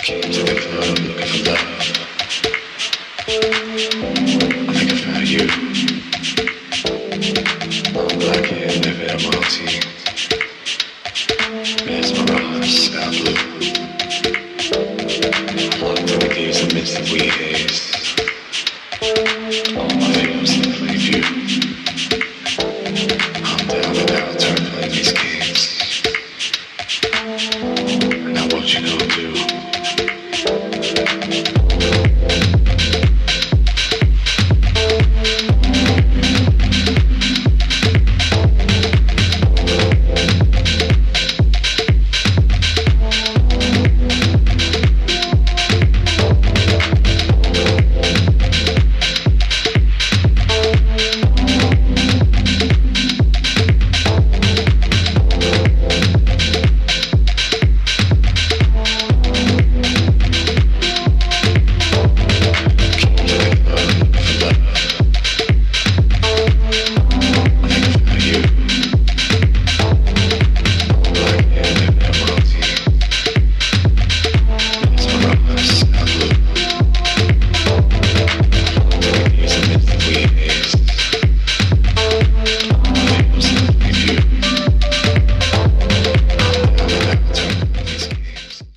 Came to the club looking for love. I think I found you. I'm black hair, living a multi. Mesmerized, sky blue. Locked in the gaze amidst the weed haze. All my fears simply view. I'm down and out, turn playing these games. Now what you gonna do?